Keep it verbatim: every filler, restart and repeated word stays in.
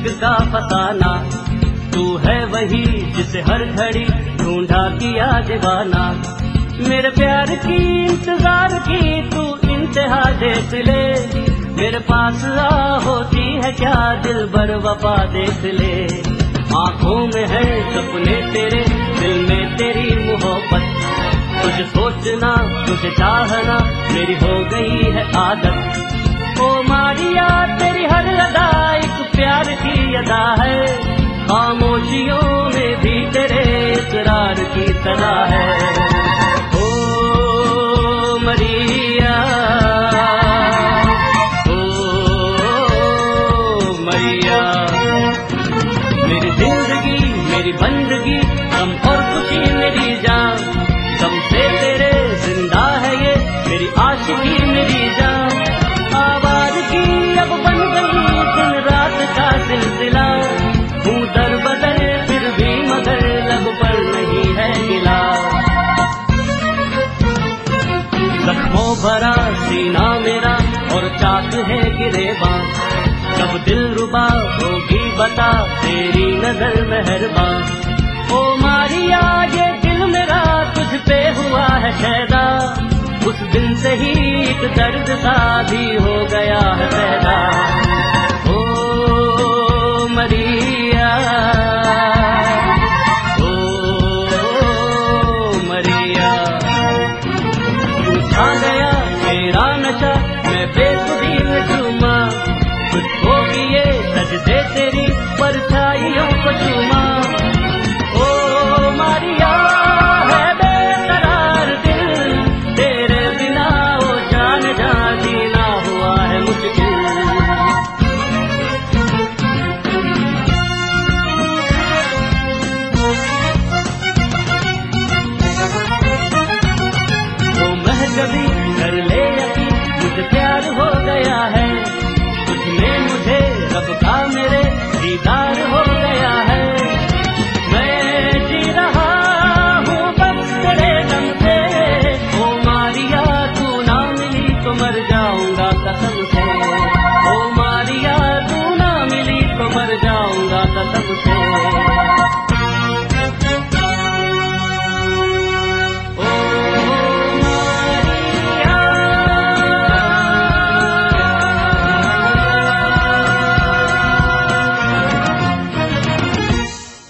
का फसाना। तू है वही जिसे हर घड़ी ढूंढा किया दीवाना। मेरे प्यार की इंतजार की तू इंतहा देख ले। मेरे पास आ होती है क्या दिल भर वफा देख ले। आँखों में है सपने तेरे, दिल में तेरी मोहब्बत। तुझे सोचना तुझे चाहना मेरी हो गई है आदत। ओ मारिया तेरी हर अदा एक प्यार की अदा है। खामोशियों में भी तेरे इकरार की सदा है। ओ मरिया ओ मरिया, मेरी जिंदगी मेरी बंदगी गम और खुशी मेरी जान। तुमसे तेरे जिंदा है ये मेरी आशिकी मेरी जान। आवाज की अब बन गई दिन रात का सिलसिला। हूँ दर बदर फिर भी मगर लब पर नहीं है गिला। जख्मों भरा सीना मेरा और चाक है गिरेबान। कब दिल रुबा होगी बता तेरी नजर मेहरबान। ओ मारिया ये दिल मेरा तुझ पे हुआ है शैदा। उस दिन से ही एक दर्द सा भी हो गया है पैदा। ओ मरिया ओ मरिया, तू छा गया तेरा नशा मैं बेखुदी में झूमा। तुझको किए सजदे तेरी परछाइयों को चूमा। ओ मारिया है बेकरार दिल तेरे बिना, ओ जान जा जीना हुआ है मुश्किल। ओ महजबी कर ले यकीन मुझे प्यार हो गया है। तुझमें मुझे रब का मेरे दीदार हो गया है। मैं जी रहा हूँ बस तेरे दम से। ओ मारिया तू ना मिली तो मर जाऊंगा कसम से। ओ मारिया तू ना मिली तो मर जाऊंगा कसम से।